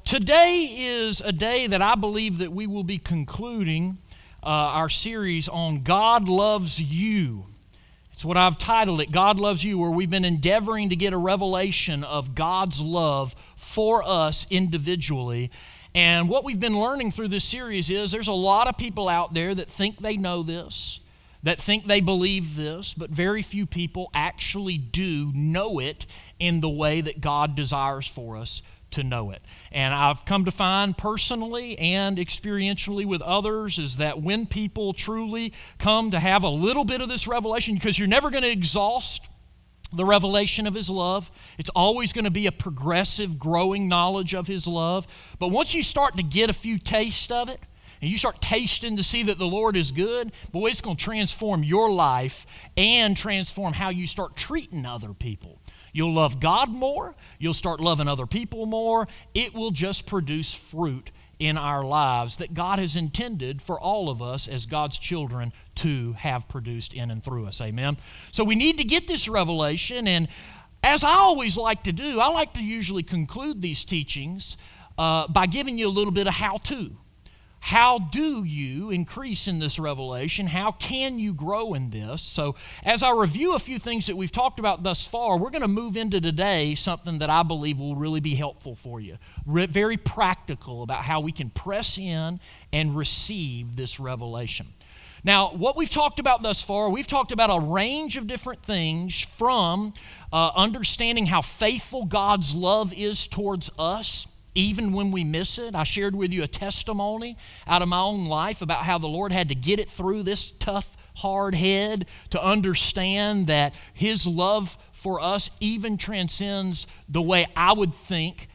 Today is a day that I believe that we will be concluding our series on God Loves You. It's what I've titled it, God Loves You, where we've been endeavoring to get a revelation of God's love for us individually. And what we've been learning through this series is there's a lot of people out there that think they know this, that think they believe this, but very few people actually do know it in the way that God desires for us to know it. And I've come to find personally and experientially with others is that when people truly come to have a little bit of this revelation, because you're never going to exhaust the revelation of His love. It's always going to be a progressive, growing knowledge of His love. But once you start to get a few tastes of it, and you start tasting to see that the Lord is good, boy, it's going to transform your life and transform how you start treating other people. You'll love God more. You'll start loving other people more. It will just produce fruit in our lives that God has intended for all of us as God's children to have produced in and through us. Amen? So we need to get this revelation, and as I always like to do, I like to usually conclude these teachings by giving you a little bit of how-to. How do you increase in this revelation? How can you grow in this? So as I review a few things that we've talked about thus far, we're going to move into today something that I believe will really be helpful for you. Very practical about how we can press in and receive this revelation. Now, what we've talked about thus far, we've talked about a range of different things from understanding how faithful God's love is towards us, even when we miss it. I shared with you a testimony out of my own life about how the Lord had to get it through this tough, hard head to understand that His love for us even transcends the way I would think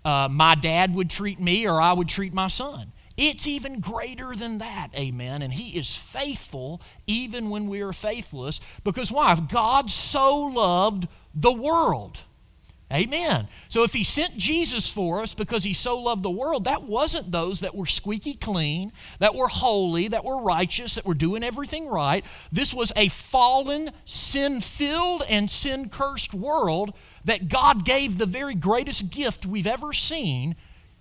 my dad would treat me or I would treat my son. It's even greater than that, amen. And He is faithful even when we are faithless. Because why? God so loved the world. Amen. So if He sent Jesus for us because He so loved the world, that wasn't those that were squeaky clean, that were holy, that were righteous, that were doing everything right. This was a fallen, sin-filled, and sin-cursed world that God gave the very greatest gift we've ever seen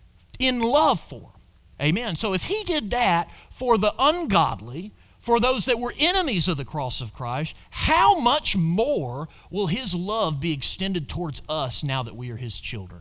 in love for. Amen. So if He did that for the ungodly, for those that were enemies of the cross of Christ, how much more will His love be extended towards us now that we are His children?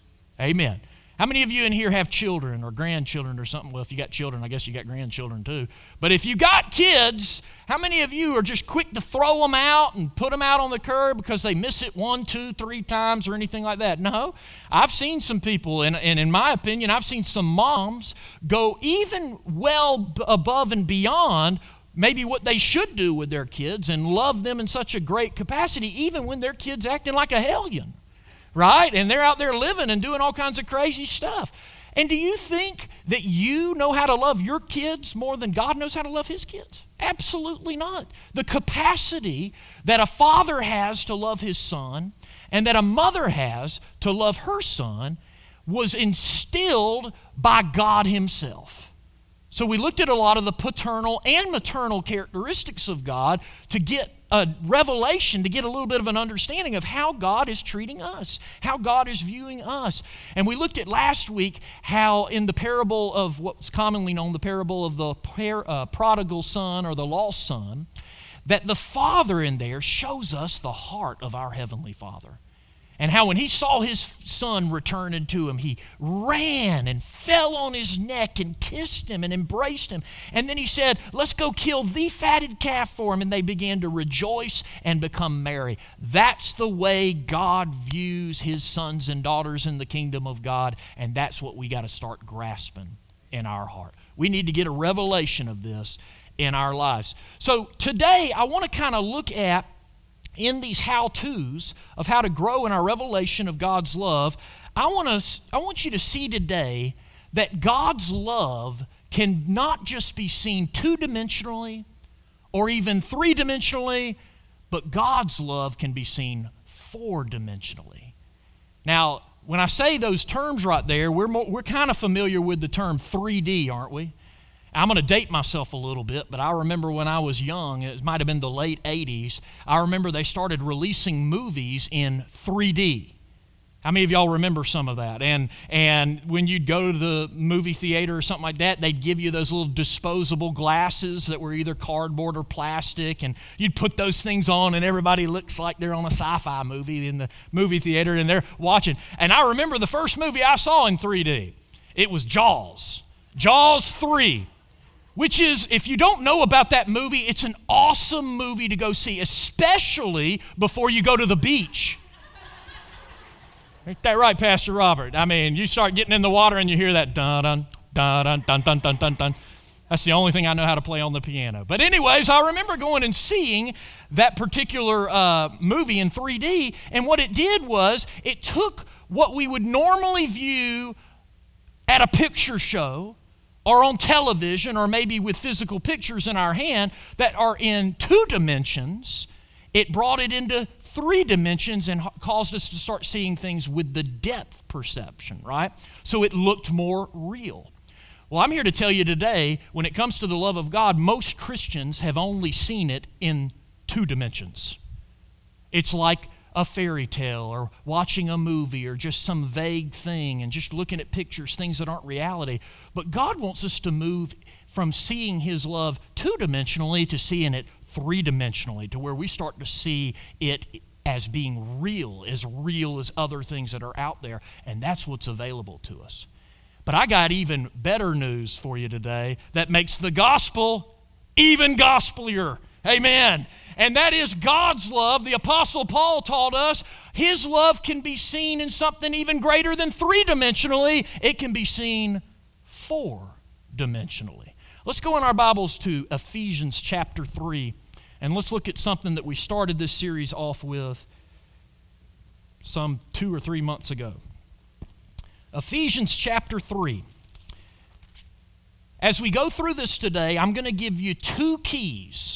Amen. How many of you in here have children or grandchildren or something? Well, if you got children, I guess you got grandchildren too. But if you got kids, how many of you are just quick to throw them out and put them out on the curb because they miss it 1, 2, 3 times or anything like that? No. I've seen some people, and in my opinion, I've seen some moms go even well above and beyond maybe what they should do with their kids and love them in such a great capacity, even when their kid's acting like a hellion, right? And they're out there living and doing all kinds of crazy stuff. And do you think that you know how to love your kids more than God knows how to love His kids? Absolutely not. The capacity that a father has to love his son and that a mother has to love her son was instilled by God Himself. So we looked at a lot of the paternal and maternal characteristics of God to get a revelation, to get a little bit of an understanding of how God is treating us, how God is viewing us. And we looked at last week how in the parable of what's commonly known, the parable of the prodigal son or the lost son, that the Father in there shows us the heart of our Heavenly Father. And how when He saw His son returning to Him, He ran and fell on His neck and kissed Him and embraced Him. And then He said, let's go kill the fatted calf for Him. And they began to rejoice and become merry. That's the way God views His sons and daughters in the kingdom of God. And that's what we got to start grasping in our heart. We need to get a revelation of this in our lives. So today I want to kind of look at in these how-tos of how to grow in our revelation of God's love. I want you to see today that God's love can not just be seen two-dimensionally or even three-dimensionally, but God's love can be seen four-dimensionally. Now, when I say those terms right there, we're kind of familiar with the term 3D, aren't we? I'm going to date myself a little bit, but I remember when I was young, it might have been the late 80s, I remember they started releasing movies in 3D. How many of y'all remember some of that? And when you'd go to the movie theater or something like that, they'd give you those little disposable glasses that were either cardboard or plastic, and you'd put those things on, and everybody looks like they're on a sci-fi movie in the movie theater, and they're watching. And I remember the first movie I saw in 3D. It was Jaws. Jaws 3. Which is, if you don't know about that movie, it's an awesome movie to go see, especially before you go to the beach. Ain't that right, Pastor Robert? I mean, you start getting in the water and you hear that dun-dun, dun-dun, dun-dun, dun-dun, dun. That's the only thing I know how to play on the piano. But anyways, I remember going and seeing that particular movie in 3D, and what it did was it took what we would normally view at a picture show or on television or maybe with physical pictures in our hand that are in 2 dimensions, it brought it into 3 dimensions and caused us to start seeing things with the depth perception, right? So it looked more real. Well, I'm here to tell you today, when it comes to the love of God, most Christians have only seen it in 2 dimensions. It's like a fairy tale or watching a movie or just some vague thing and just looking at pictures, things that aren't reality. But God wants us to move from seeing His love 2-dimensionally to seeing it 3-dimensionally, to where we start to see it as being real as other things that are out there, and that's what's available to us. But I got even better news for you today that makes the gospel even gospelier. Amen. And that is God's love. The Apostle Paul taught us His love can be seen in something even greater than 3-dimensionally. It can be seen 4-dimensionally. Let's go in our Bibles to Ephesians chapter 3. And let's look at something that we started this series off with some 2 or 3 months ago. Ephesians chapter 3. As we go through this today, I'm going to give you 2 keys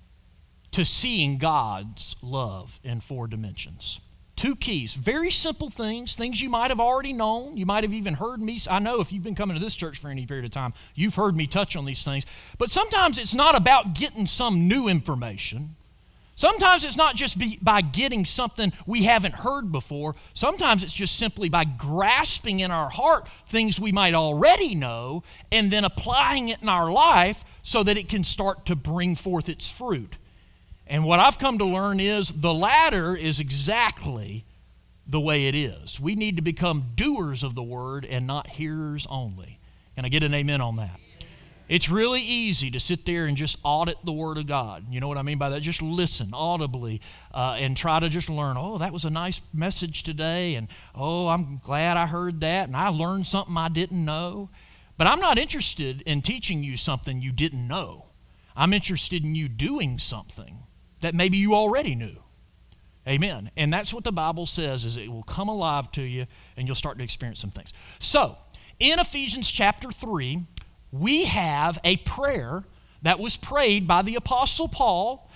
to seeing God's love in 4 dimensions. 2 keys, very simple things you might have already known. You might have even heard me. I know if you've been coming to this church for any period of time, you've heard me touch on these things. But sometimes it's not about getting some new information. Sometimes it's not just by getting something we haven't heard before. Sometimes it's just simply by grasping in our heart things we might already know and then applying it in our life so that it can start to bring forth its fruit. And what I've come to learn is the latter is exactly the way it is. We need to become doers of the Word and not hearers only. Can I get an amen on that? It's really easy to sit there and just audit the Word of God. You know what I mean by that? Just listen audibly and try to just learn, oh, that was a nice message today, and oh, I'm glad I heard that, and I learned something I didn't know. But I'm not interested in teaching you something you didn't know. I'm interested in you doing something that maybe you already knew. Amen. And that's what the Bible says, is it will come alive to you and you'll start to experience some things. So, in Ephesians chapter 3, we have a prayer that was prayed by the Apostle Paul.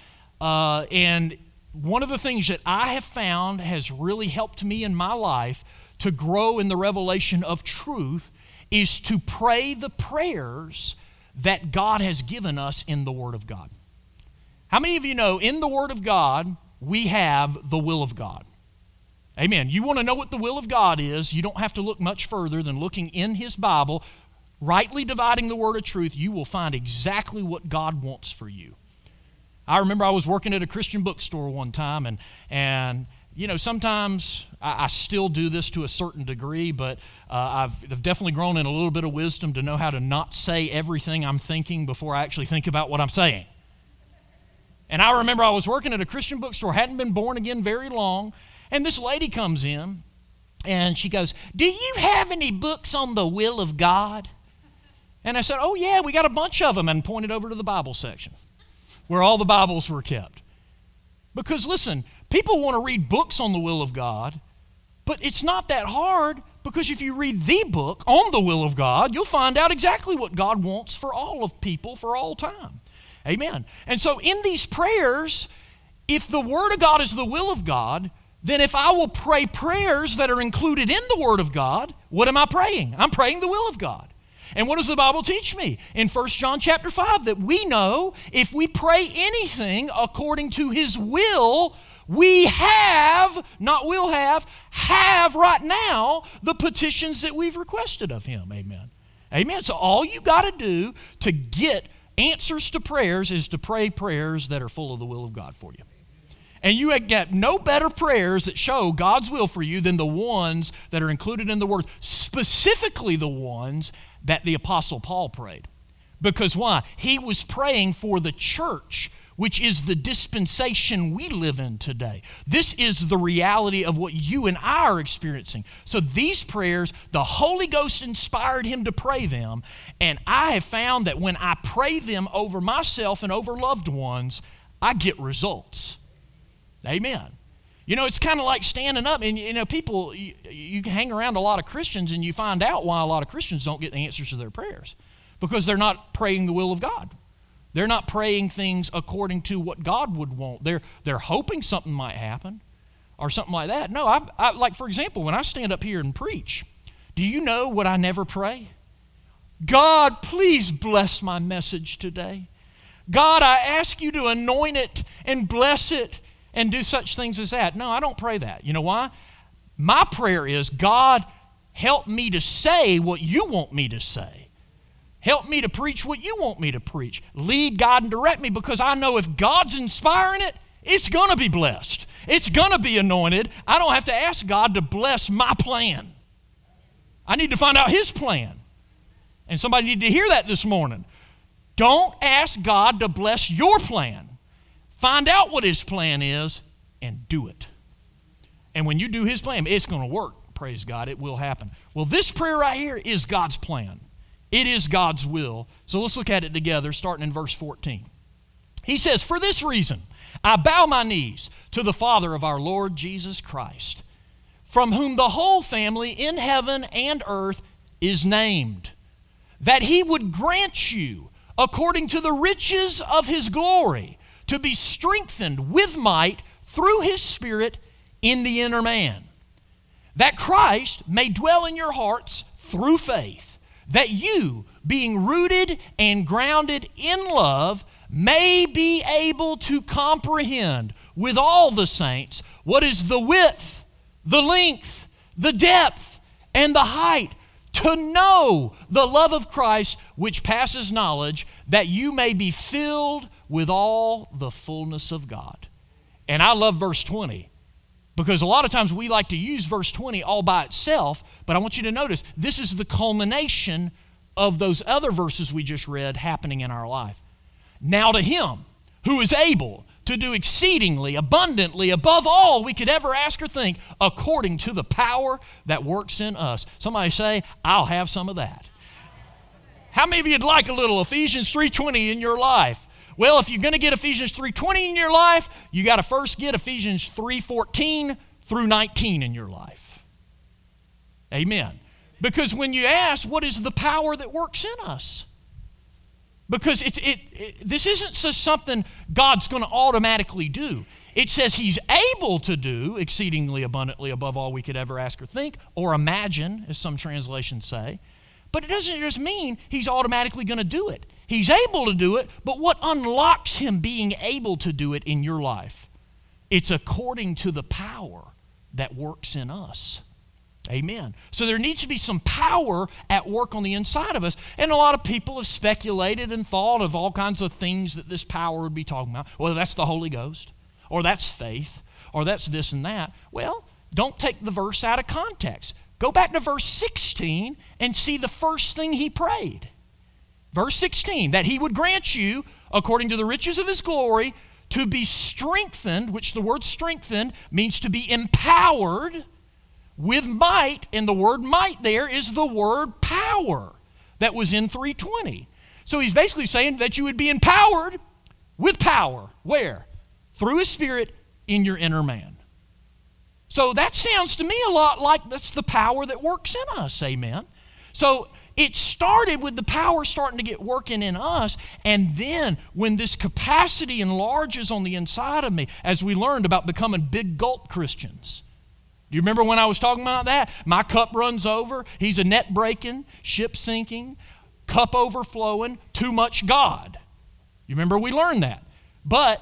And one of the things that I have found has really helped me in my life to grow in the revelation of truth is to pray the prayers that God has given us in the Word of God. How many of you know in the Word of God, we have the will of God? Amen. You want to know what the will of God is, you don't have to look much further than looking in His Bible, rightly dividing the word of truth. You will find exactly what God wants for you. I remember I was working at a Christian bookstore one time, and you know, sometimes I still do this to a certain degree, but I've definitely grown in a little bit of wisdom to know how to not say everything I'm thinking before I actually think about what I'm saying. And I remember I was working at a Christian bookstore, hadn't been born again very long, and this lady comes in, and she goes, "Do you have any books on the will of God?" And I said, "Oh yeah, we got a bunch of them," and pointed over to the Bible section where all the Bibles were kept. Because listen, people want to read books on the will of God, but it's not that hard, because if you read the book on the will of God, you'll find out exactly what God wants for all of people for all time. Amen. And so in these prayers, if the Word of God is the will of God, then if I will pray prayers that are included in the Word of God, what am I praying? I'm praying the will of God. And what does the Bible teach me? In 1 John chapter 5, that we know if we pray anything according to His will, we have, not will have right now the petitions that we've requested of Him. Amen. Amen. So all you got to do to get answers to prayers is to pray prayers that are full of the will of God for you. And you get no better prayers that show God's will for you than the ones that are included in the Word, specifically the ones that the Apostle Paul prayed. Because why? He was praying for the church, which is the dispensation we live in today. This is the reality of what you and I are experiencing. So these prayers, the Holy Ghost inspired him to pray them, and I have found that when I pray them over myself and over loved ones, I get results. Amen. You know, it's kind of like standing up, and you know, people, you can hang around a lot of Christians and you find out why a lot of Christians don't get the answers to their prayers. Because they're not praying the will of God. They're not praying things according to what God would want. They're hoping something might happen or something like that. No, I like, for example, when I stand up here and preach, do you know what I never pray? God, please bless my message today. God, I ask you to anoint it and bless it and do such things as that. No, I don't pray that. You know why? My prayer is, God, help me to say what you want me to say. Help me to preach what you want me to preach. Lead, guide, and direct me, because I know if God's inspiring it, it's going to be blessed. It's going to be anointed. I don't have to ask God to bless my plan. I need to find out His plan. And somebody needed to hear that this morning. Don't ask God to bless your plan. Find out what His plan is and do it. And when you do His plan, it's going to work. Praise God, it will happen. Well, this prayer right here is God's plan. It is God's will. So let's look at it together, starting in verse 14. He says, "For this reason, I bow my knees to the Father of our Lord Jesus Christ, from whom the whole family in heaven and earth is named, that He would grant you, according to the riches of His glory, to be strengthened with might through His Spirit in the inner man, that Christ may dwell in your hearts through faith, that you, being rooted and grounded in love, may be able to comprehend with all the saints what is the width, the length, the depth, and the height, to know the love of Christ which passes knowledge, that you may be filled with all the fullness of God." And I love verse 20. Because a lot of times we like to use verse 20 all by itself, but I want you to notice this is the culmination of those other verses we just read happening in our life. Now to Him who is able to do exceedingly abundantly above all we could ever ask or think, according to the power that works in us. Somebody say, I'll have some of that. How many of you would like a little Ephesians 3:20 in your life? Well, if you're going to get Ephesians 3:20 in your life, you got to first get Ephesians 3:14 through 19 in your life. Amen. Because when you ask, what is the power that works in us? Because this isn't just something God's going to automatically do. It says He's able to do exceedingly abundantly above all we could ever ask or think, or imagine, as some translations say. But it doesn't just mean He's automatically going to do it. He's able to do it, but what unlocks Him being able to do it in your life? It's according to the power that works in us. Amen. So there needs to be some power at work on the inside of us. And a lot of people have speculated and thought of all kinds of things that this power would be talking about. Well, that's the Holy Ghost, or that's faith, or that's this and that. Well, don't take the verse out of context. Go back to verse 16 and see the first thing he prayed. Verse 16, that He would grant you, according to the riches of His glory, to be strengthened, which the word strengthened means to be empowered with might, and the word might there is the word power that was in 3:20. So he's basically saying that you would be empowered with power. Where? Through His Spirit in your inner man. So that sounds to me a lot like that's the power that works in us. Amen. So it started with the power starting to get working in us, and then when this capacity enlarges on the inside of me, as we learned about becoming big gulp Christians. Do you remember when I was talking about that? My cup runs over. He's a net breaking, ship sinking, cup overflowing, too much God. You remember we learned that. But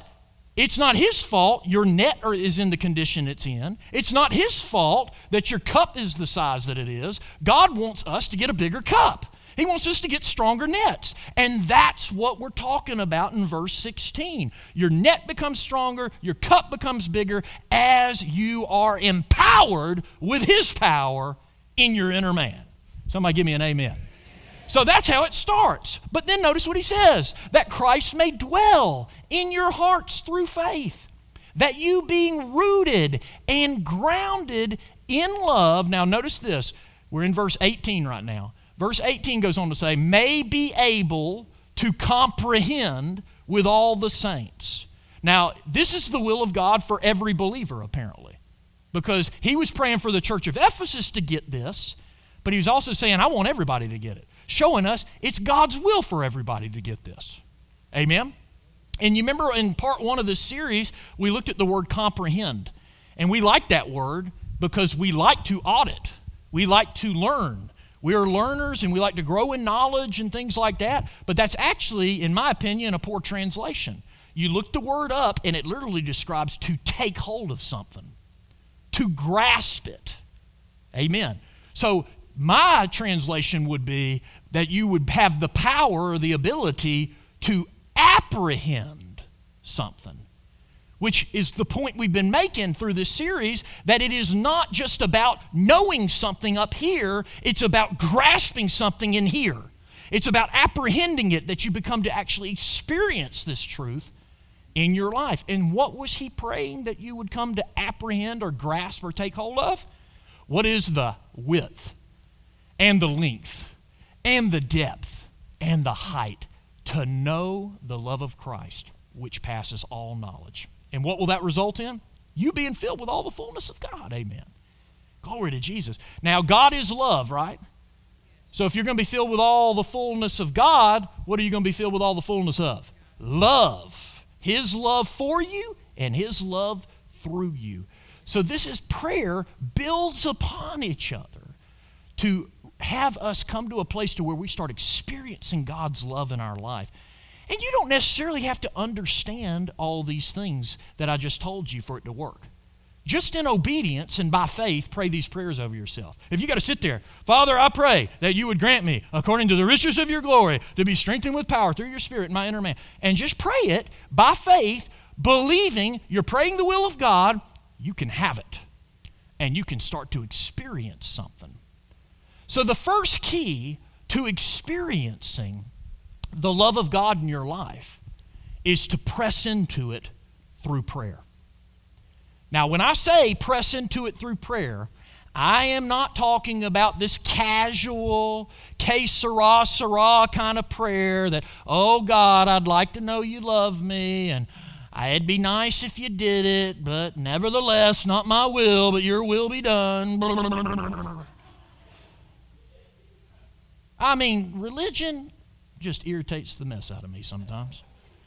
It's not his fault your net is in the condition it's in. It's not his fault that your cup is the size that it is. God wants us to get a bigger cup. He wants us to get stronger nets. And that's what we're talking about in verse 16. Your net becomes stronger, your cup becomes bigger as you are empowered with his power in your inner man. Somebody give me an amen. So that's how it starts. But then notice what he says, that Christ may dwell in your hearts through faith, that you being rooted and grounded in love. Now notice this, we're in verse 18 right now. Verse 18 goes on to say, may be able to comprehend with all the saints. Now, this is the will of God for every believer, apparently, because he was praying for the church of Ephesus to get this, but he was also saying, I want everybody to get it, showing us it's God's will for everybody to get this. Amen? And you remember in part 1 of this series, we looked at the word comprehend, and we like that word because we like to audit. We like to learn. We are learners and we like to grow in knowledge and things like that, but that's actually, in my opinion, a poor translation. You look the word up and it literally describes to take hold of something, to grasp it. Amen. So my translation would be that you would have the power or the ability to apprehend something, which is the point we've been making through this series, that it is not just about knowing something up here, it's about grasping something in here. It's about apprehending it, that you become to actually experience this truth in your life. And what was he praying that you would come to apprehend or grasp or take hold of? What is the width and the length and the depth and the height? To know the love of Christ, which passes all knowledge. And what will that result in? You being filled with all the fullness of God. Amen. Glory to Jesus. Now, God is love, right? So if you're going to be filled with all the fullness of God, what are you going to be filled with all the fullness of? Love. His love for you and his love through you. So this is prayer builds upon each other to have us come to a place to where we start experiencing God's love in our life. And you don't necessarily have to understand all these things that I just told you for it to work. Just in obedience and by faith, pray these prayers over yourself. If you got to sit there, Father, I pray that you would grant me, according to the riches of your glory, to be strengthened with power through your Spirit in my inner man. And just pray it by faith, believing you're praying the will of God, you can have it. And you can start to experience something. So the first key to experiencing the love of God in your life is to press into it through prayer. Now, when I say press into it through prayer, I am not talking about this casual, que sera, sera kind of prayer that, oh God, I'd like to know you love me, and it'd be nice if you did it, but nevertheless, not my will, but your will be done. I mean, religion just irritates the mess out of me sometimes.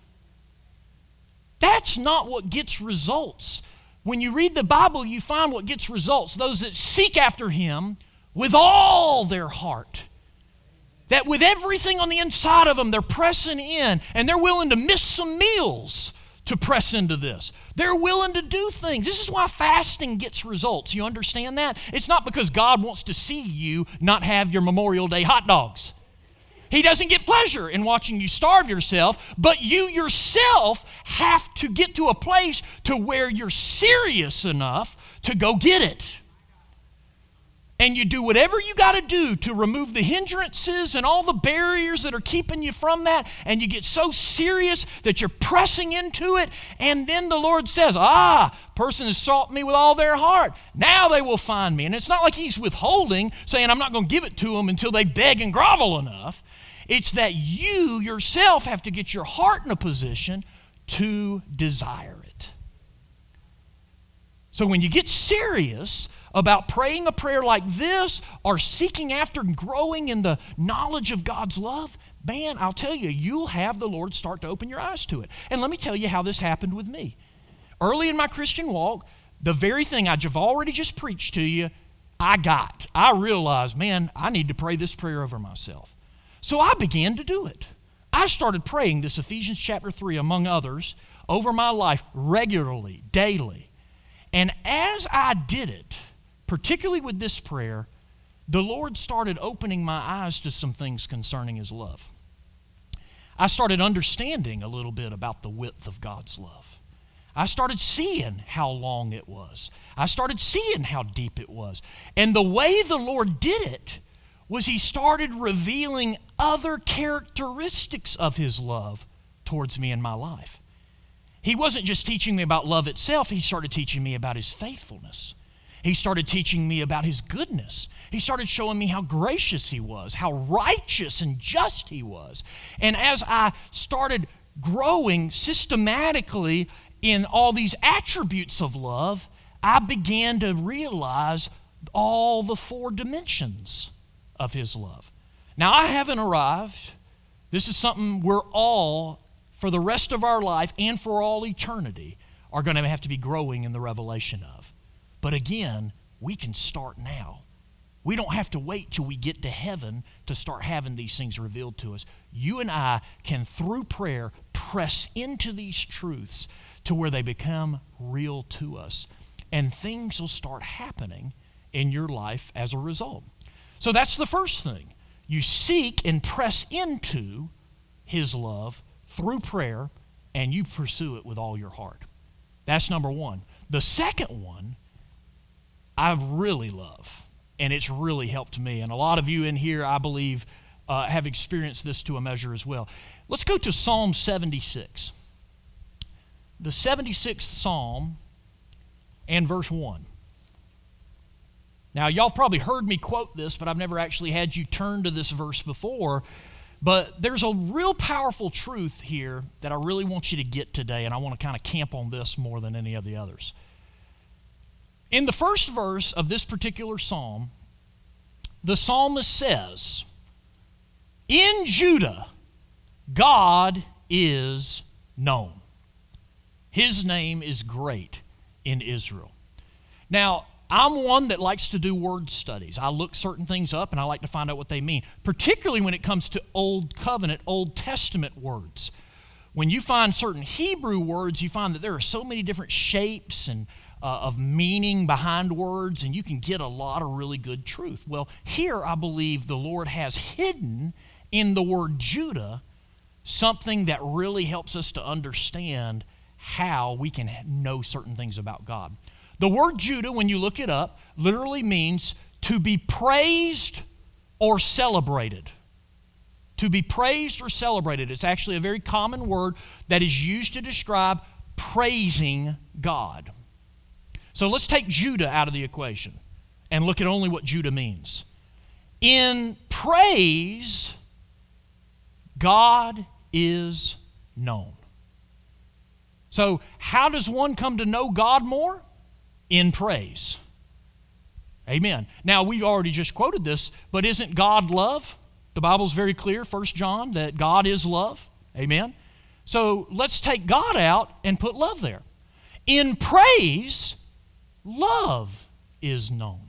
That's not what gets results. When you read the Bible, you find what gets results. Those that seek after him with all their heart. That with everything on the inside of them, they're pressing in, and they're willing to miss some meals to press into this. They're willing to do things. This is why fasting gets results. You understand that? It's not because God wants to see you not have your Memorial Day hot dogs. He doesn't get pleasure in watching you starve yourself, but you yourself have to get to a place to where you're serious enough to go get it. And you do whatever you got to do to remove the hindrances and all the barriers that are keeping you from that, and you get so serious that you're pressing into it, and then the Lord says, person has sought me with all their heart. Now they will find me. And it's not like he's withholding, saying I'm not going to give it to them until they beg and grovel enough. It's that you yourself have to get your heart in a position to desire it. So when you get serious about praying a prayer like this or seeking after and growing in the knowledge of God's love, man, I'll tell you, you'll have the Lord start to open your eyes to it. And let me tell you how this happened with me. Early in my Christian walk, the very thing I've already just preached to you, I realized, man, I need to pray this prayer over myself. So I began to do it. I started praying this Ephesians chapter 3, among others, over my life regularly, daily. And as I did it, particularly with this prayer, the Lord started opening my eyes to some things concerning His love. I started understanding a little bit about the width of God's love. I started seeing how long it was. I started seeing how deep it was. And the way the Lord did it was He started revealing other characteristics of His love towards me in my life. He wasn't just teaching me about love itself. He started teaching me about His faithfulness. He started teaching me about His goodness. He started showing me how gracious He was, how righteous and just He was. And as I started growing systematically in all these attributes of love, I began to realize all the 4 dimensions of His love. Now, I haven't arrived. This is something we're all, for the rest of our life and for all eternity, are going to have to be growing in the revelation of. But again, we can start now. We don't have to wait till we get to heaven to start having these things revealed to us. You and I can, through prayer, press into these truths to where they become real to us. And things will start happening in your life as a result. So that's the first thing. You seek and press into His love through prayer, and you pursue it with all your heart. That's number one. The second one, I really love, and it's really helped me. And a lot of you in here, I believe, have experienced this to a measure as well. Let's go to Psalm 76. The 76th Psalm and verse 1. Now, y'all probably heard me quote this, but I've never actually had you turn to this verse before. But there's a real powerful truth here that I really want you to get today, and I want to kind of camp on this more than any of the others. In the first verse of this particular psalm, the psalmist says, "In Judah, God is known. His name is great in Israel." Now, I'm one that likes to do word studies. I look certain things up and I like to find out what they mean, particularly when it comes to Old Covenant, Old Testament words. When you find certain Hebrew words, you find that there are so many different shapes and of meaning behind words, and you can get a lot of really good truth. Well, here I believe the Lord has hidden in the word Judah something that really helps us to understand how we can know certain things about God. The word Judah, when you look it up, literally means to be praised or celebrated. To be praised or celebrated. It's actually a very common word that is used to describe praising God. So let's take Judah out of the equation and look at only what Judah means. In praise, God is known. So how does one come to know God more? In praise. Amen. Now, we've already just quoted this, but isn't God love? The Bible's very clear, 1 John, that God is love. Amen. So let's take God out and put love there. In praise, love is known.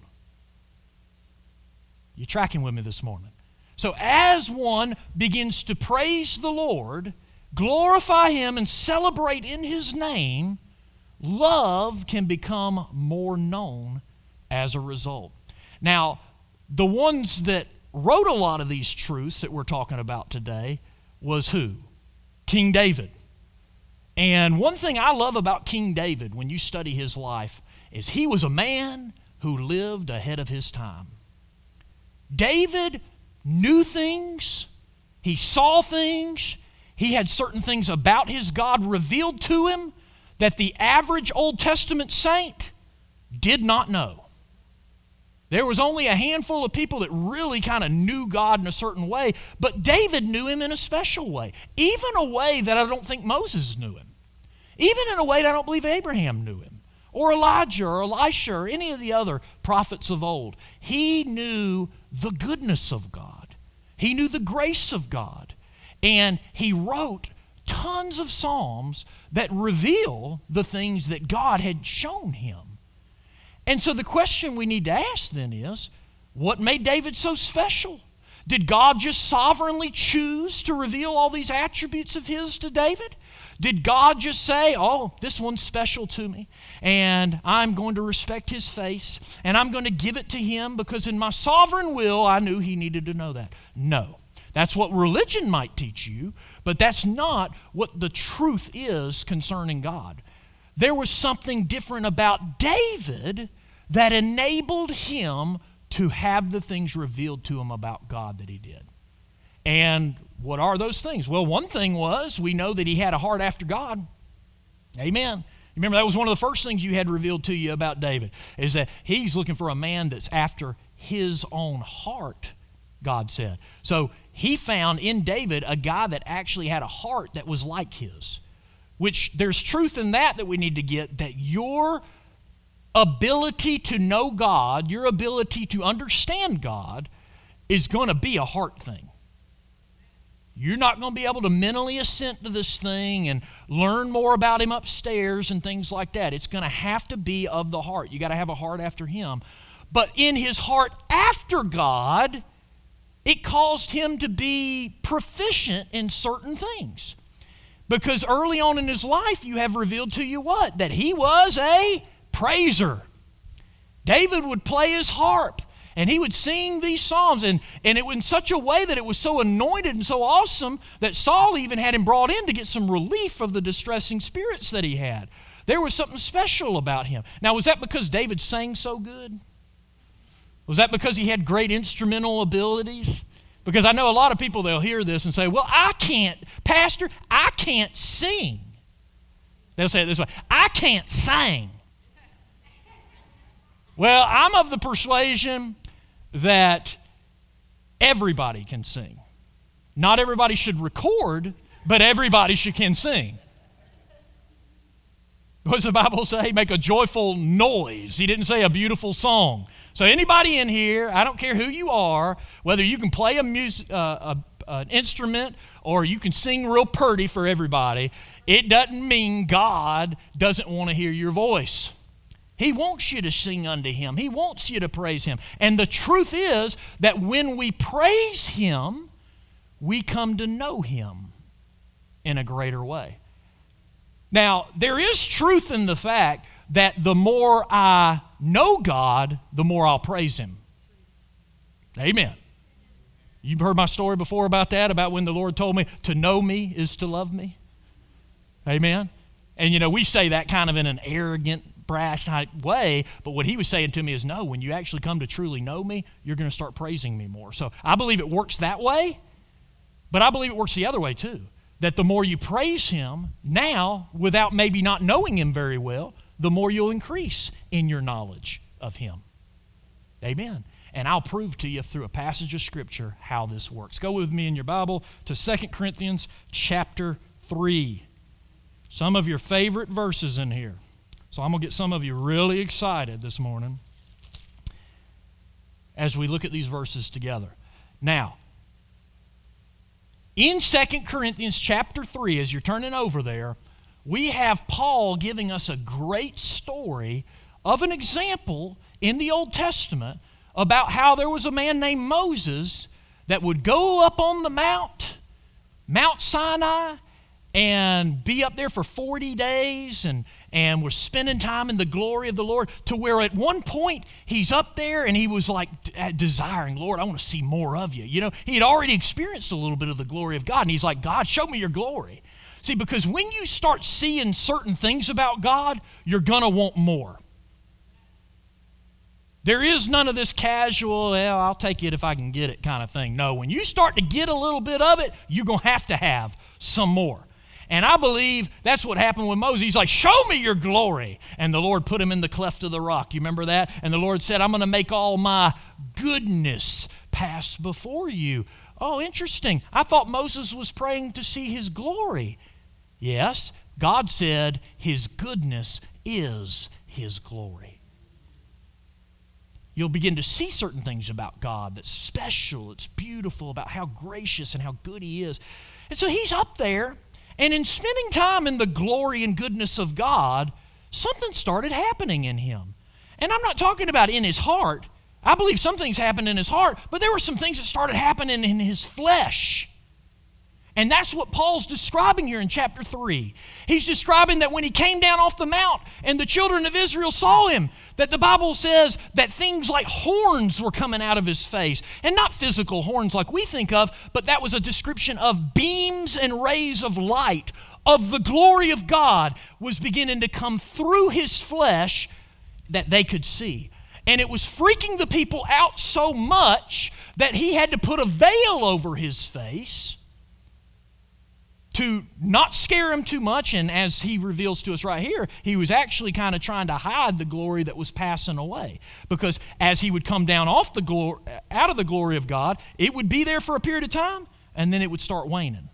You tracking with me this morning? So as one begins to praise the Lord, glorify Him, and celebrate in His name, love can become more known as a result. Now, the ones that wrote a lot of these truths that we're talking about today was who? King David. And one thing I love about King David when you study his life is he was a man who lived ahead of his time. David knew things, he saw things, he had certain things about his God revealed to him that the average Old Testament saint did not know. There was only a handful of people that really kind of knew God in a certain way, but David knew Him in a special way, even a way that I don't think Moses knew Him, even in a way that I don't believe Abraham knew Him, or Elijah, or Elisha, or any of the other prophets of old. He knew the goodness of God. He knew the grace of God. And he wrote tons of psalms that reveal the things that God had shown him. And so the question we need to ask then is, what made David so special? Did God just sovereignly choose to reveal all these attributes of His to David? Did God just say, oh, this one's special to me, and I'm going to respect his face, and I'm going to give it to him because in my sovereign will I knew he needed to know that? No. That's what religion might teach you, but that's not what the truth is concerning God. There was something different about David that enabled him to have the things revealed to him about God that he did. And what are those things? Well, one thing was, we know that he had a heart after God. Amen. Remember, that was one of the first things you had revealed to you about David, is that he's looking for a man that's after his own heart, God said. So he found in David a guy that actually had a heart that was like his, which there's truth in that we need to get, that your ability to know God, your ability to understand God is going to be a heart thing. You're not going to be able to mentally assent to this thing and learn more about him upstairs and things like that. It's going to have to be of the heart. You got to have a heart after him. But in his heart after God, it caused him to be proficient in certain things. Because early on in his life, you have revealed to you what? That he was a praiser. David would play his harp, and he would sing these psalms, and it was in such a way that it was so anointed and so awesome that Saul even had him brought in to get some relief of the distressing spirits that he had. There was something special about him. Now, was that because David sang so good? Was that because he had great instrumental abilities? Because I know a lot of people, they'll hear this and say, well, Pastor, I can't sing. They'll say it this way, I can't sing. Well, I'm of the persuasion that everybody can sing. Not everybody should record, but everybody can sing. What does the Bible say? Make a joyful noise. He didn't say a beautiful song. So anybody in here, I don't care who you are, whether you can play an instrument or you can sing real purty for everybody, it doesn't mean God doesn't want to hear your voice. He wants you to sing unto him. He wants you to praise him. And the truth is that when we praise him, we come to know him in a greater way. Now, there is truth in the fact that the more I know God, the more I'll praise him. Amen. You've heard my story before about that, about when the Lord told me to know me is to love me. Amen. And we say that kind of in an arrogant, brash type way, but what he was saying to me is, no, when you actually come to truly know me, you're going to start praising me more. So I believe it works that way, but I believe it works the other way too. That the more you praise him now, without maybe not knowing him very well, the more you'll increase in your knowledge of him. Amen. And I'll prove to you through a passage of Scripture how this works. Go with me in your Bible to 2 Corinthians chapter 3. Some of your favorite verses in here. So I'm going to get some of you really excited this morning as we look at these verses together. Now, in 2 Corinthians chapter 3, as you're turning over there, we have Paul giving us a great story of an example in the Old Testament about how there was a man named Moses that would go up on the Mount Sinai, and be up there for 40 days and was spending time in the glory of the Lord, to where at one point he's up there and he was like desiring, Lord, I want to see more of you. He had already experienced a little bit of the glory of God, and he's like, God, show me your glory. See, because when you start seeing certain things about God, you're going to want more. There is none of this casual, well, I'll take it if I can get it kind of thing. No, when you start to get a little bit of it, you're going to have some more. And I believe that's what happened with Moses. He's like, show me your glory. And the Lord put him in the cleft of the rock. You remember that? And the Lord said, I'm going to make all my goodness pass before you. Oh, interesting. I thought Moses was praying to see his glory. Yes, God said his goodness is his glory. You'll begin to see certain things about God that's special, it's beautiful, about how gracious and how good he is. And so he's up there, and in spending time in the glory and goodness of God, something started happening in him. And I'm not talking about in his heart. I believe some things happened in his heart, but there were some things that started happening in his flesh. And that's what Paul's describing here in chapter 3. He's describing that when he came down off the mount and the children of Israel saw him, that the Bible says that things like horns were coming out of his face. And not physical horns like we think of, but that was a description of beams and rays of light, of the glory of God was beginning to come through his flesh that they could see. And it was freaking the people out so much that he had to put a veil over his face to not scare him too much. And as he reveals to us right here, he was actually kind of trying to hide the glory that was passing away. Because as he would come down out of the glory of God, it would be there for a period of time, and then it would start waning.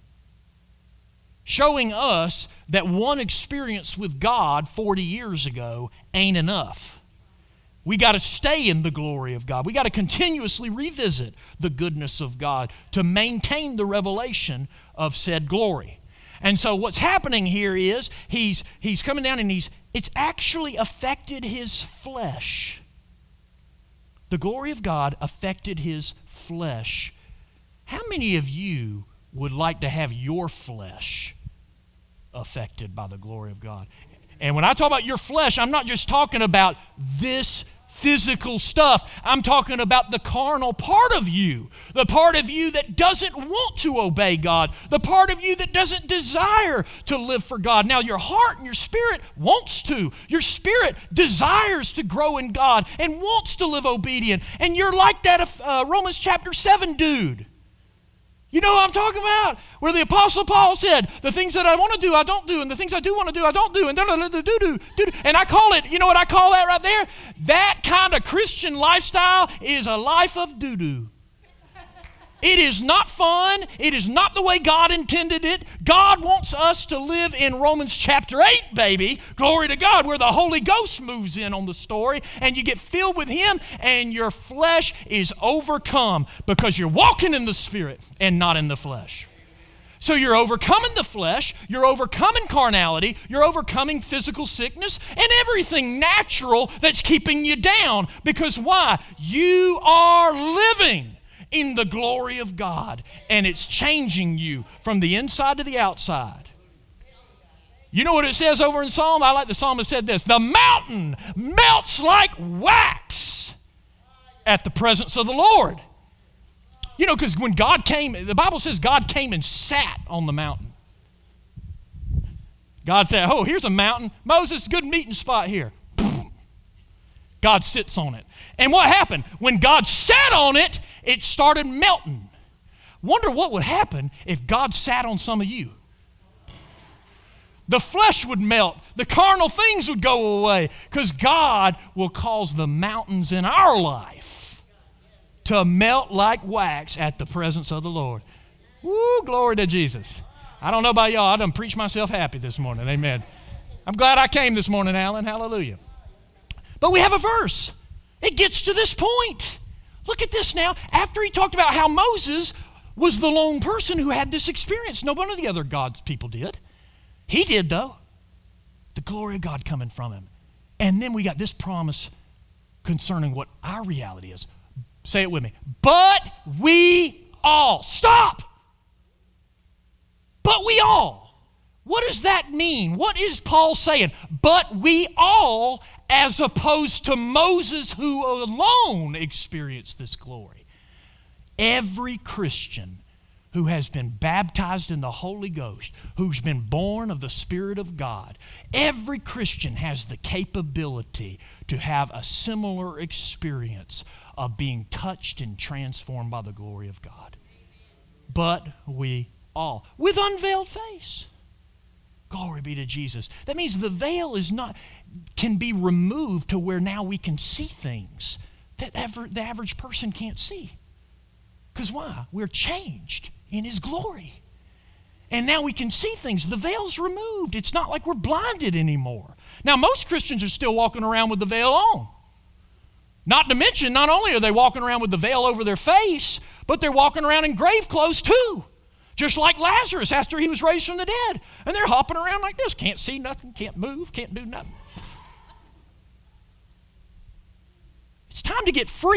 Showing us that one experience with God 40 years ago ain't enough. We got to stay in the glory of God. We got to continuously revisit the goodness of God to maintain the revelation of said glory. And so what's happening here is he's coming down and it's actually affected his flesh. The glory of God affected his flesh. How many of you would like to have your flesh affected by the glory of God? And when I talk about your flesh, I'm not just talking about this physical stuff. I'm talking about the carnal part of you, the part of you that doesn't want to obey God, the part of you that doesn't desire to live for God. Now, your heart and your spirit wants to. Your spirit desires to grow in God and wants to live obedient. And you're like that Romans chapter 7 dude. You know what I'm talking about? Where the Apostle Paul said, the things that I want to do, I don't do, and the things I do want to do, I don't do, and do. And I call it, you know what I call that right there? That kind of Christian lifestyle is a life of doo-doo. It is not fun. It is not the way God intended it. God wants us to live in Romans chapter 8, baby. Glory to God, where the Holy Ghost moves in on the story and you get filled with Him and your flesh is overcome because you're walking in the Spirit and not in the flesh. So you're overcoming the flesh, you're overcoming carnality, you're overcoming physical sickness and everything natural that's keeping you down. Because why? You are living in the glory of God, and it's changing you from the inside to the outside. You know what it says over in Psalm? I like the psalmist said this: the mountain melts like wax at the presence of the Lord. You know, because when God came, the Bible says God came and sat on the mountain. God said, oh, here's a mountain. Moses, good meeting spot here. God sits on it. And what happened? When God sat on it, it started melting. Wonder what would happen if God sat on some of you. The flesh would melt. The carnal things would go away. Because God will cause the mountains in our life to melt like wax at the presence of the Lord. Woo, glory to Jesus. I don't know about y'all. I done preached myself happy this morning. Amen. I'm glad I came this morning, Alan. Hallelujah. But we have a verse. It gets to this point. Look at this now. After he talked about how Moses was the lone person who had this experience. No one of the other God's people did. He did, though. The glory of God coming from him. And then we got this promise concerning what our reality is. Say it with me. But we all. Stop! But we all. What does that mean? What is Paul saying? But we all, as opposed to Moses who alone experienced this glory. Every Christian who has been baptized in the Holy Ghost, who's been born of the Spirit of God, every Christian has the capability to have a similar experience of being touched and transformed by the glory of God. But we all, with unveiled face. Glory be to Jesus. That means the veil can be removed to where now we can see things that the average person can't see. Because why? We're changed in His glory. And now we can see things. The veil's removed. It's not like we're blinded anymore. Now, most Christians are still walking around with the veil on. Not to mention, not only are they walking around with the veil over their face, but they're walking around in grave clothes too. Just like Lazarus after he was raised from the dead. And they're hopping around like this. Can't see nothing, can't move, can't do nothing. It's time to get free.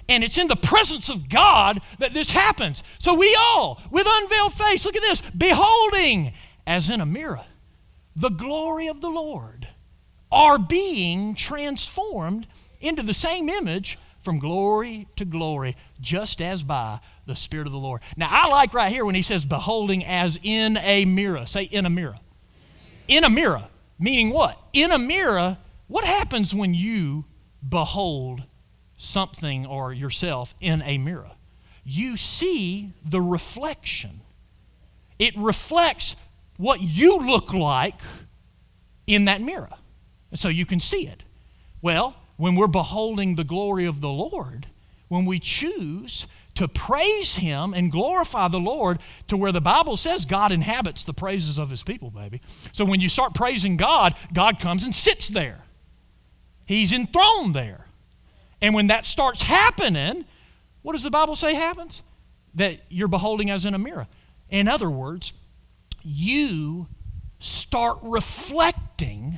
And it's in the presence of God that this happens. So we all, with unveiled face, look at this, beholding as in a mirror the glory of the Lord, are being transformed into the same image from glory to glory, just as by the Spirit of the Lord. Now, I like right here when he says beholding as in a mirror. Say, in a mirror. In a mirror. Meaning what? In a mirror, what happens when you behold something or yourself in a mirror? You see the reflection. It reflects what you look like in that mirror. And so you can see it. Well, when we're beholding the glory of the Lord, when we choose to praise Him and glorify the Lord to where the Bible says God inhabits the praises of His people, baby. So when you start praising God, God comes and sits there. He's enthroned there. And when that starts happening, what does the Bible say happens? That you're beholding as in a mirror. In other words, you start reflecting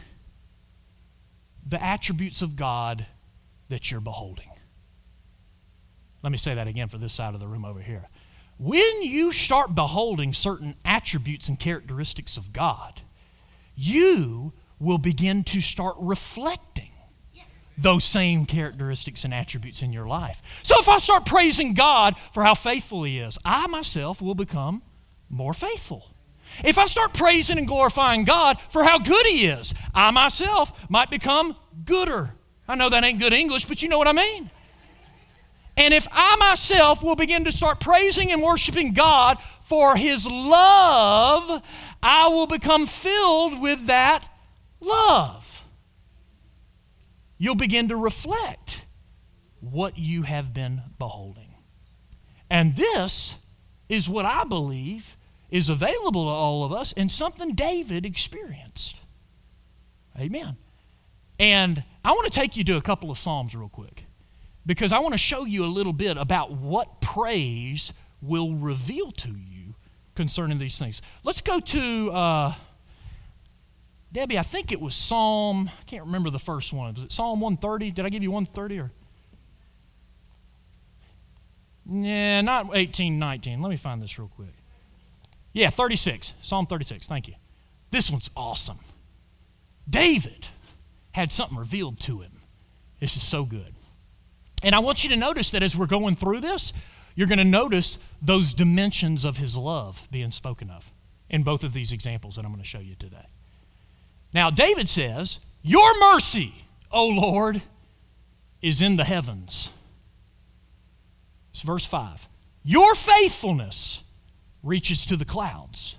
the attributes of God that you're beholding. Let me say that again for this side of the room over here. When you start beholding certain attributes and characteristics of God, you will begin to start reflecting those same characteristics and attributes in your life. So if I start praising God for how faithful He is, I myself will become more faithful. If I start praising and glorifying God for how good He is, I myself might become gooder. I know that ain't good English, but you know what I mean. And if I myself will begin to start praising and worshiping God for His love, I will become filled with that love. You'll begin to reflect what you have been beholding. And this is what I believe is available to all of us and something David experienced. Amen. And I want to take you to a couple of Psalms real quick because I want to show you a little bit about what praise will reveal to you concerning these things. Let's go to, Debbie, I think it was Psalm, I can't remember the first one. Was it Psalm 130? Did I give you 130 or? Yeah, not 18, 19. Let me find this real quick. Yeah, 36. Psalm 36. Thank you. This one's awesome. David had something revealed to him. This is so good. And I want you to notice that as we're going through this, you're going to notice those dimensions of his love being spoken of in both of these examples that I'm going to show you today. Now, David says, "Your mercy, O Lord, is in the heavens." It's verse 5. "Your faithfulness reaches to the clouds.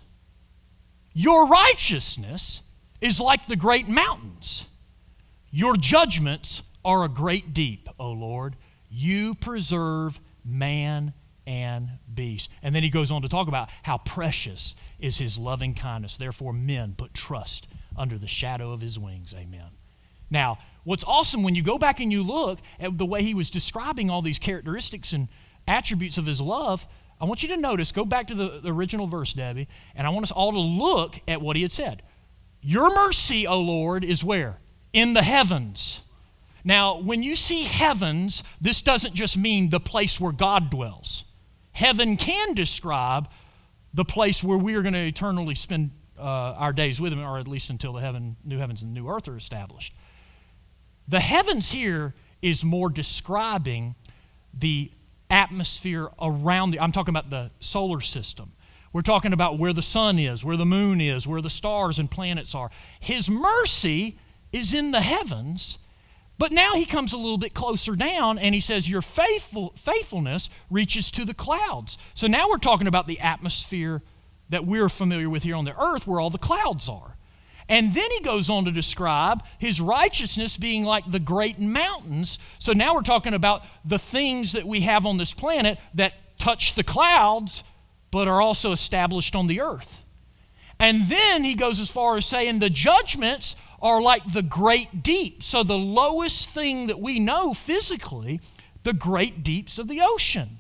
Your righteousness is like the great mountains. Your judgments are a great deep, O Lord. You preserve man and beast." And then he goes on to talk about how precious is His loving kindness. Therefore, men put trust under the shadow of His wings. Amen. Now, what's awesome when you go back and you look at the way he was describing all these characteristics and attributes of His love, I want you to notice, go back to the original verse, Debbie, and I want us all to look at what he had said. Your mercy, O Lord, is where? In the heavens. Now, when you see heavens, this doesn't just mean the place where God dwells. Heaven can describe the place where we are going to eternally spend our days with Him, or at least until the new heavens and new earth are established. The heavens here is more describing the atmosphere around I'm talking about the solar system. We're talking about where the sun is, where the moon is, where the stars and planets are. His mercy is in the heavens, but now he comes a little bit closer down and he says, your faithfulness reaches to the clouds. So now we're talking about the atmosphere that we're familiar with here on the earth where all the clouds are. And then he goes on to describe His righteousness being like the great mountains. So now we're talking about the things that we have on this planet that touch the clouds, but are also established on the earth. And then he goes as far as saying the judgments are like the great deep. So the lowest thing that we know physically, the great deeps of the ocean.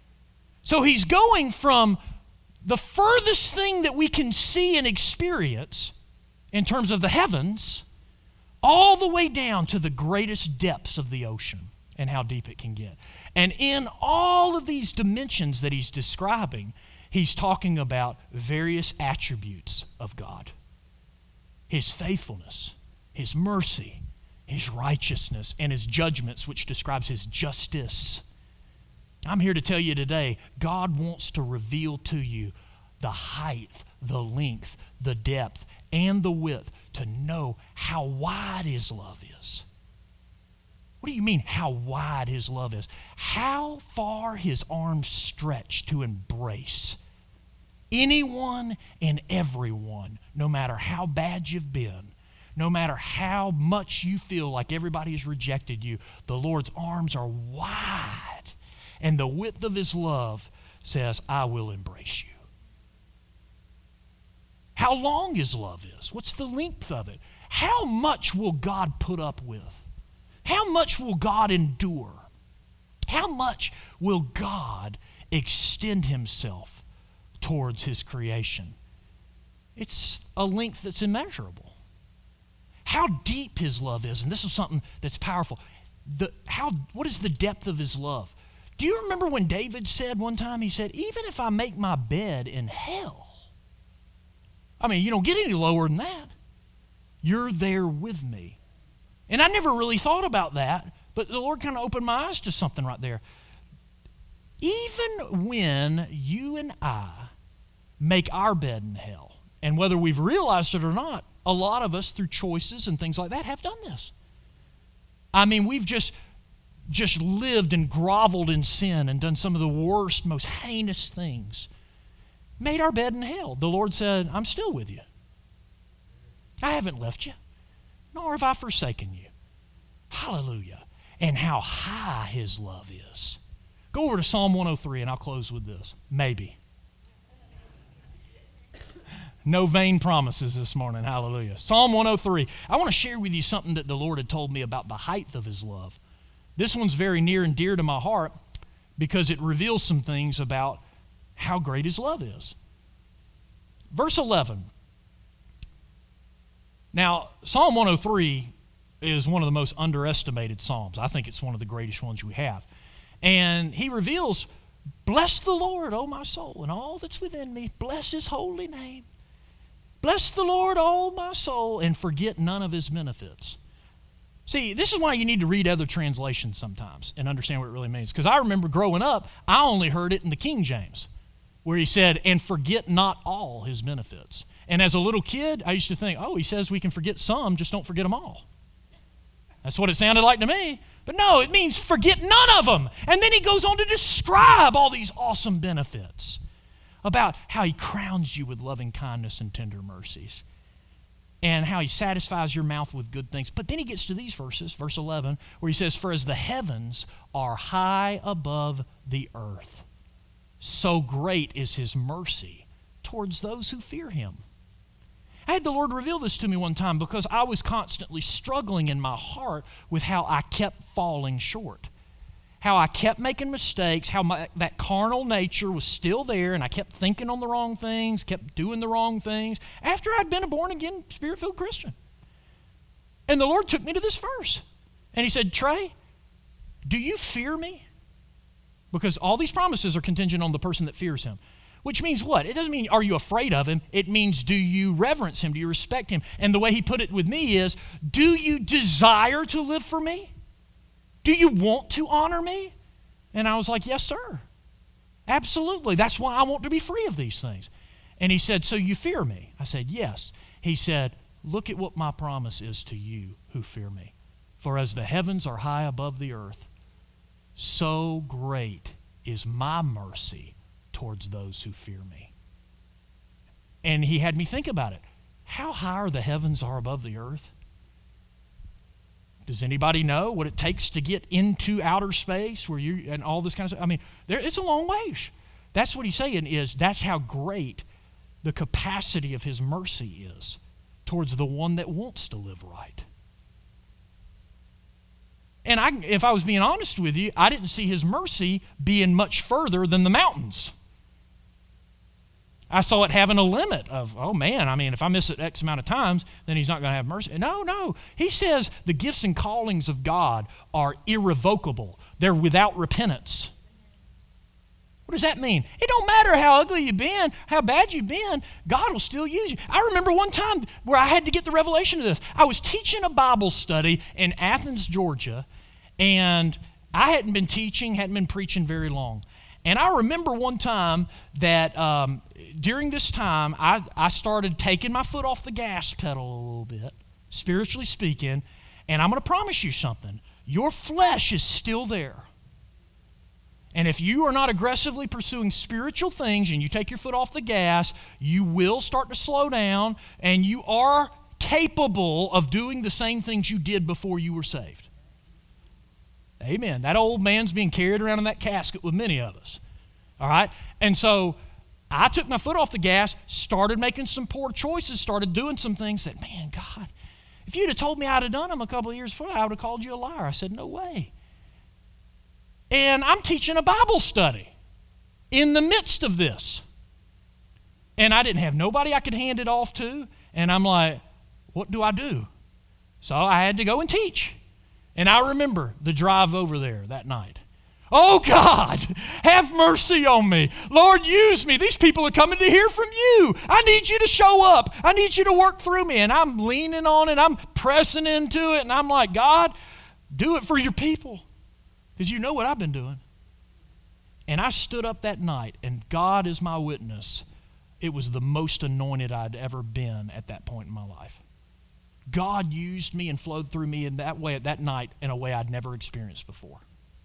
So he's going from the furthest thing that we can see and experience in terms of the heavens, all the way down to the greatest depths of the ocean and how deep it can get. And in all of these dimensions that he's describing, he's talking about various attributes of God. His faithfulness, his mercy, his righteousness, and his judgments, which describes his justice. I'm here to tell you today, God wants to reveal to you the height, the length, the depth, and the width to know how wide his love is. What do you mean, how wide his love is? How far his arms stretch to embrace anyone and everyone, no matter how bad you've been, no matter how much you feel like everybody has rejected you, the Lord's arms are wide. And the width of his love says, I will embrace you. How long his love is. What's the length of it? How much will God put up with? How much will God endure? How much will God extend himself towards his creation? It's a length that's immeasurable. How deep his love is, and this is something that's powerful. What is the depth of his love? Do you remember when David said one time, he said, even if I make my bed in hell, I mean, you don't get any lower than that. You're there with me. And I never really thought about that, but the Lord kind of opened my eyes to something right there. Even when you and I make our bed in hell, and whether we've realized it or not, a lot of us through choices and things like that have done this. I mean, we've just lived and groveled in sin and done some of the worst, most heinous things. Made our bed in hell. The Lord said, I'm still with you. I haven't left you, nor have I forsaken you. Hallelujah. And how high his love is. Go over to Psalm 103 and I'll close with this. Maybe. No vain promises this morning. Hallelujah. Psalm 103. I want to share with you something that the Lord had told me about the height of his love. This one's very near and dear to my heart because it reveals some things about how great his love is. Verse 11. Now, Psalm 103 is one of the most underestimated psalms. I think it's one of the greatest ones we have. And he reveals, bless the Lord, O my soul, and all that's within me. Bless his holy name. Bless the Lord, O my soul, and forget none of his benefits. See, this is why you need to read other translations sometimes and understand what it really means. Because I remember growing up, I only heard it in the King James, where he said, and forget not all his benefits. And as a little kid, I used to think, oh, he says we can forget some, just don't forget them all. That's what it sounded like to me. But no, it means forget none of them. And then he goes on to describe all these awesome benefits about how he crowns you with loving kindness and tender mercies, and how he satisfies your mouth with good things. But then he gets to these verses, verse 11, where he says, for as the heavens are high above the earth, so great is his mercy towards those who fear him. I had the Lord reveal this to me one time because I was constantly struggling in my heart with how I kept falling short, how I kept making mistakes, how that carnal nature was still there, and I kept thinking on the wrong things, kept doing the wrong things, after I'd been a born-again, Spirit-filled Christian. And the Lord took me to this verse, and he said, Trey, do you fear me? Because all these promises are contingent on the person that fears him. Which means what? It doesn't mean, are you afraid of him? It means, do you reverence him? Do you respect him? And the way he put it with me is, do you desire to live for me? Do you want to honor me? And I was like, yes, sir. Absolutely. That's why I want to be free of these things. And he said, so you fear me? I said, yes. He said, look at what my promise is to you who fear me. For as the heavens are high above the earth, so great is my mercy towards those who fear me. And he had me think about it. How high are the heavens are above the earth? Does anybody know what it takes to get into outer space where you and all this kind of stuff? I mean, it's a long ways. That's what he's saying is that's how great the capacity of his mercy is towards the one that wants to live right. And if I was being honest with you, I didn't see his mercy being much further than the mountains. I saw it having a limit of, oh man, I mean, if I miss it X amount of times, then he's not going to have mercy. No. He says the gifts and callings of God are irrevocable. They're without repentance. What does that mean? It don't matter how ugly you've been, how bad you've been, God will still use you. I remember one time where I had to get the revelation of this. I was teaching a Bible study in Athens, Georgia, and I hadn't been preaching very long. And I remember one time that during this time, I started taking my foot off the gas pedal a little bit, spiritually speaking, and I'm going to promise you something. Your flesh is still there. And if you are not aggressively pursuing spiritual things and you take your foot off the gas, you will start to slow down, and you are capable of doing the same things you did before you were saved. Amen. That old man's being carried around in that casket with many of us. All right? And so I took my foot off the gas, started making some poor choices, started doing some things that, man, God, if you'd have told me I'd have done them a couple of years before, I would have called you a liar. I said, no way. And I'm teaching a Bible study in the midst of this. And I didn't have nobody I could hand it off to. And I'm like, what do I do? So I had to go and teach. And I remember the drive over there that night. Oh, God, have mercy on me. Lord, use me. These people are coming to hear from you. I need you to show up. I need you to work through me. And I'm leaning on it. I'm pressing into it. And I'm like, God, do it for your people. Because you know what I've been doing. And I stood up that night, and God is my witness. It was the most anointed I'd ever been at that point in my life. God used me and flowed through me in that way at that night in a way I'd never experienced before.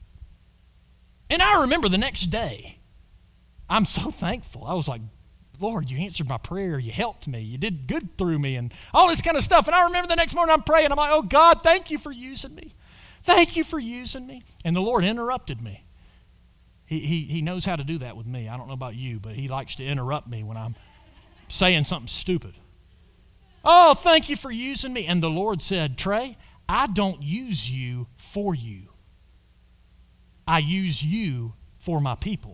And I remember the next day, I'm so thankful. I was like, Lord, you answered my prayer. You helped me. You did good through me and all this kind of stuff. And I remember the next morning I'm praying. I'm like, oh, God, thank you for using me. Thank you for using me. And the Lord interrupted me. He knows how to do that with me. I don't know about you, but he likes to interrupt me when I'm saying something stupid. Oh, thank you for using me. And the Lord said, Trey, I don't use you for you. I use you for my people.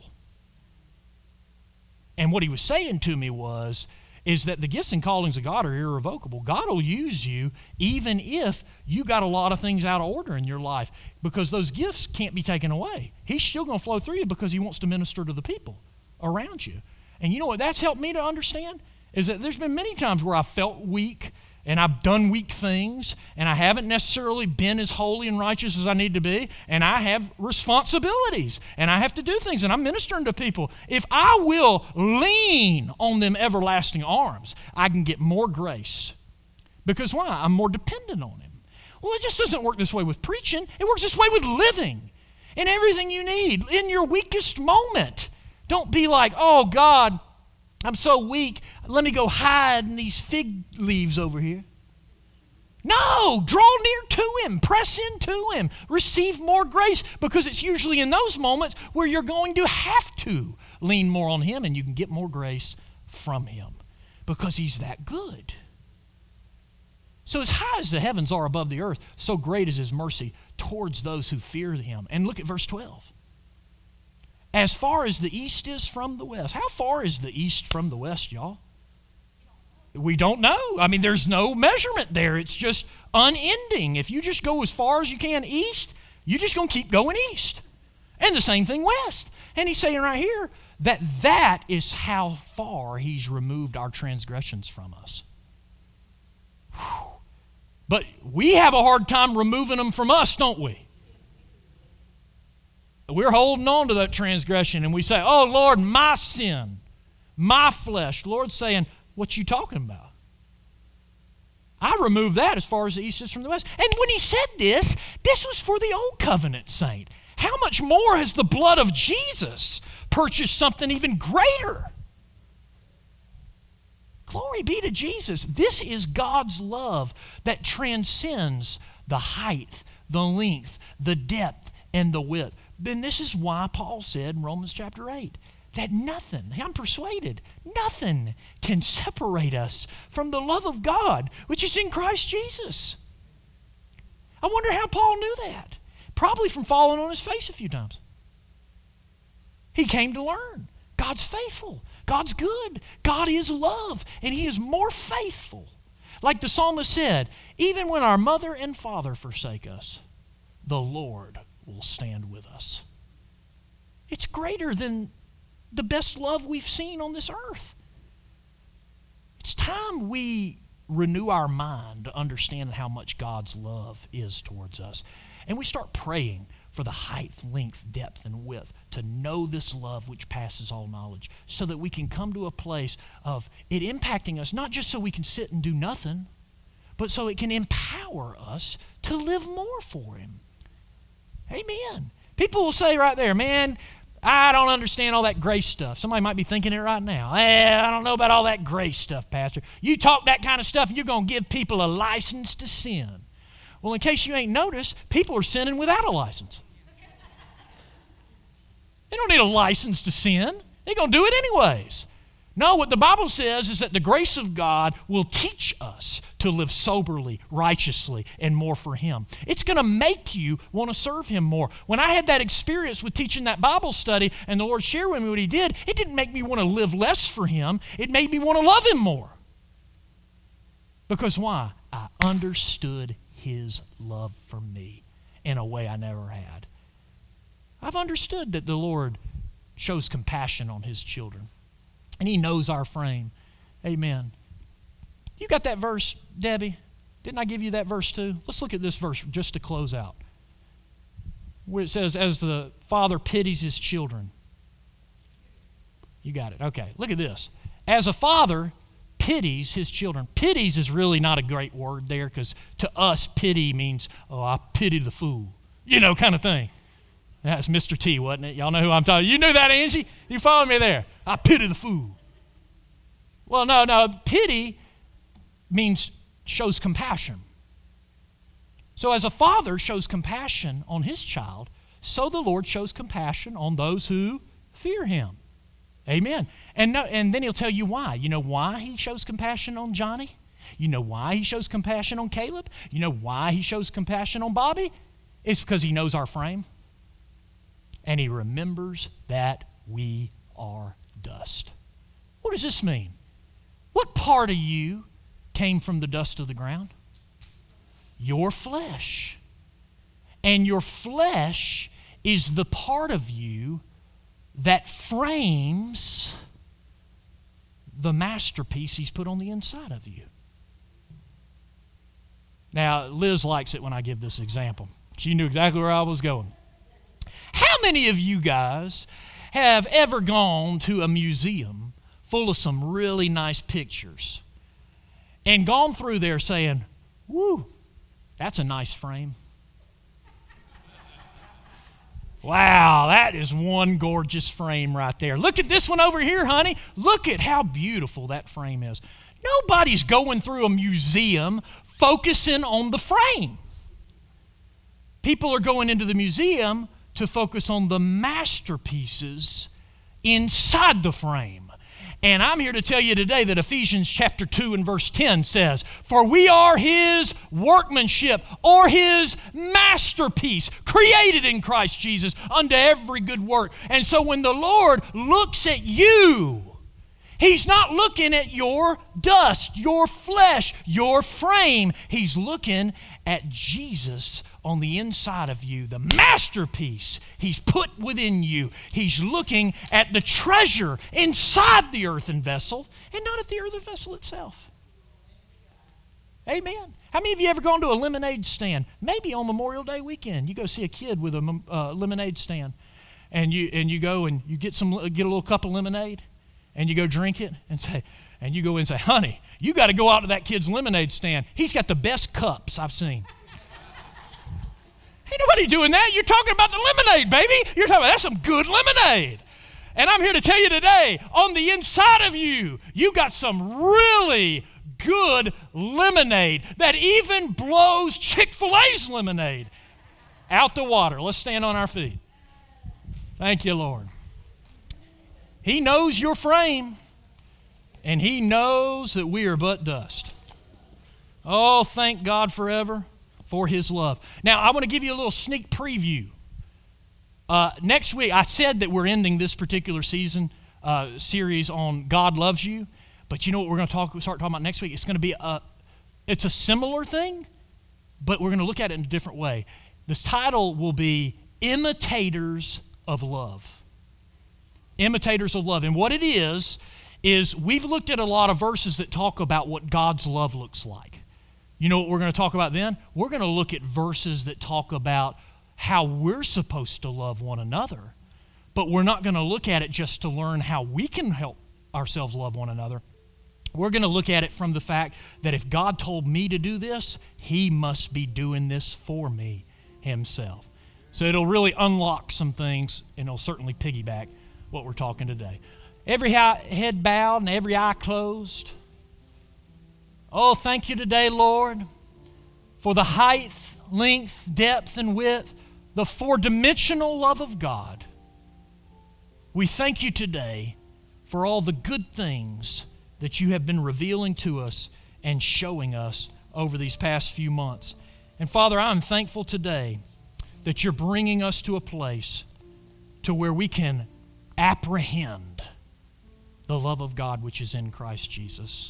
And what he was saying to me is that the gifts and callings of God are irrevocable. God will use you even if you got a lot of things out of order in your life, because those gifts can't be taken away. He's still going to flow through you because he wants to minister to the people around you. And you know what that's helped me to understand? Is that there's been many times where I felt weak and I've done weak things and I haven't necessarily been as holy and righteous as I need to be, and I have responsibilities and I have to do things and I'm ministering to people. If I will lean on them everlasting arms, I can get more grace. Because why? I'm more dependent on him. Well, it just doesn't work this way with preaching. It works this way with living and everything you need in your weakest moment. Don't be like, oh, God, I'm so weak. Let me go hide in these fig leaves over here. No, draw near to him. Press into him. Receive more grace, because it's usually in those moments where you're going to have to lean more on him and you can get more grace from him because he's that good. So as high as the heavens are above the earth, so great is his mercy towards those who fear him. And look at verse 12. As far as the east is from the west. How far is the east from the west, y'all? We don't know. I mean, there's no measurement there. It's just unending. If you just go as far as you can east, you're just going to keep going east. And the same thing west. And he's saying right here that is how far he's removed our transgressions from us. Whew. But we have a hard time removing them from us, don't we? We're holding on to that transgression and we say, oh, Lord, my sin, my flesh. Lord's saying, what you talking about? I removed that as far as the east is from the west. And when he said this was for the old covenant saint. How much more has the blood of Jesus purchased something even greater? Glory be to Jesus. This is God's love that transcends the height, the length, the depth, and the width. Then this is why Paul said in Romans chapter 8 that nothing, I'm persuaded, nothing can separate us from the love of God, which is in Christ Jesus. I wonder how Paul knew that. Probably from falling on his face a few times. He came to learn. God's faithful. God's good. God is love, and He is more faithful. Like the psalmist said, even when our mother and father forsake us, the Lord will stand with us. It's greater than the best love we've seen on this earth. It's time we renew our mind to understand how much God's love is towards us. And we start praying for the height, length, depth, and width to know this love which passes all knowledge, so that we can come to a place of it impacting us, not just so we can sit and do nothing, but so it can empower us to live more for Him. Amen. People will say right there, man, I don't understand all that grace stuff. Somebody might be thinking it right now. I don't know about all that grace stuff, Pastor. You talk that kind of stuff and you're going to give people a license to sin. Well, in case you ain't noticed, people are sinning without a license. They don't need a license to sin. They're going to do it anyways. No, what the Bible says is that the grace of God will teach us to live soberly, righteously, and more for Him. It's going to make you want to serve Him more. When I had that experience with teaching that Bible study and the Lord shared with me what He did, it didn't make me want to live less for Him. It made me want to love Him more. Because why? I understood His love for me in a way I never had. I've understood that the Lord shows compassion on His children. And He knows our frame. Amen. You got that verse, Debbie? Didn't I give you that verse too? Let's look at this verse just to close out. Where it says, as the Father pities His children. You got it. Okay. Look at this. As a father pities his children. Pities is really not a great word there, because to us, pity means, oh, I pity the fool. Kind of thing. That's Mr. T, wasn't it? Y'all know who I'm talking. You knew that, Angie? You follow me there? I pity the fool. Well, no. Pity means shows compassion. So as a father shows compassion on his child, so the Lord shows compassion on those who fear Him. Amen. And then He'll tell you why. You know why He shows compassion on Johnny? You know why He shows compassion on Caleb? You know why He shows compassion on Bobby? It's because He knows our frame. And He remembers that we are dust. What does this mean? What part of you came from the dust of the ground? Your flesh. And your flesh is the part of you that frames the masterpiece He's put on the inside of you. Now, Liz likes it when I give this example. She knew exactly where I was going. How many of you guys have ever gone to a museum full of some really nice pictures and gone through there saying, woo, that's a nice frame. Wow, that is one gorgeous frame right there. Look at this one over here, honey. Look at how beautiful that frame is. Nobody's going through a museum focusing on the frame. People are going into the museum to focus on the masterpieces inside the frame. And I'm here to tell you today that Ephesians chapter 2 and verse 10 says, for we are His workmanship, or His masterpiece, created in Christ Jesus unto every good work. And so when the Lord looks at you, He's not looking at your dust, your flesh, your frame. He's looking at Jesus on the inside of you, the masterpiece He's put within you. He's looking at the treasure inside the earthen vessel and not at the earthen vessel itself. Amen. How many of you ever gone to a lemonade stand? Maybe on Memorial Day weekend, you go see a kid with a lemonade stand, and you go and you get a little cup of lemonade, and you go drink it, and you go in and say, honey, you got to go out to that kid's lemonade stand. He's got the best cups I've seen. Ain't nobody doing that. You're talking about the lemonade, baby. You're talking about that's some good lemonade. And I'm here to tell you today, on the inside of you, you got some really good lemonade that even blows Chick-fil-A's lemonade out the water. Let's stand on our feet. Thank you, Lord. He knows your frame, and He knows that we are but dust. Oh, thank God forever for His love. Now, I want to give you a little sneak preview. Next week, I said that we're ending this particular season series on God Loves You. But you know what we're going to start talking about next week? It's going to be it's a similar thing, but we're going to look at it in a different way. This title will be Imitators of Love. Imitators of love. And what it is we've looked at a lot of verses that talk about what God's love looks like. You know what we're going to talk about then? We're going to look at verses that talk about how we're supposed to love one another. But we're not going to look at it just to learn how we can help ourselves love one another. We're going to look at it from the fact that if God told me to do this, He must be doing this for me Himself. So it'll really unlock some things, and it'll certainly piggyback what we're talking today. Every head bowed and every eye closed. Oh, thank you today, Lord, for the height, length, depth, and width, the four-dimensional love of God. We thank you today for all the good things that you have been revealing to us and showing us over these past few months. And Father, I'm thankful today that you're bringing us to a place to where we can apprehend the love of God which is in Christ Jesus.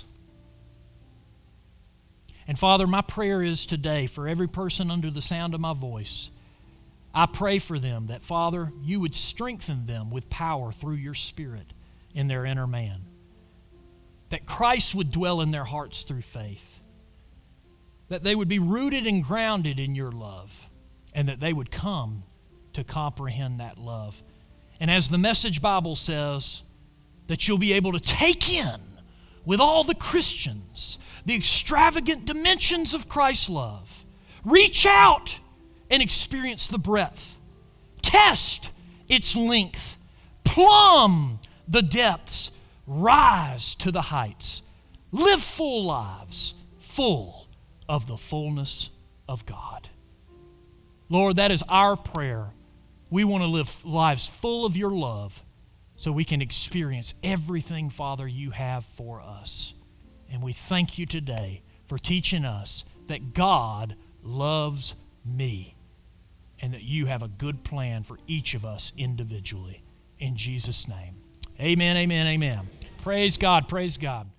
And Father, my prayer is today for every person under the sound of my voice, I pray for them that, Father, you would strengthen them with power through your Spirit in their inner man. That Christ would dwell in their hearts through faith. That they would be rooted and grounded in your love. And that they would come to comprehend that love. And as the Message Bible says, that you'll be able to take in with all the Christians the extravagant dimensions of Christ's love. Reach out and experience the breadth. Test its length. Plumb the depths. Rise to the heights. Live full lives, full of the fullness of God. Lord, that is our prayer. We want to live lives full of your love so we can experience everything, Father, you have for us. And we thank you today for teaching us that God loves me and that you have a good plan for each of us individually. In Jesus' name. Amen, amen, amen. Praise God, praise God.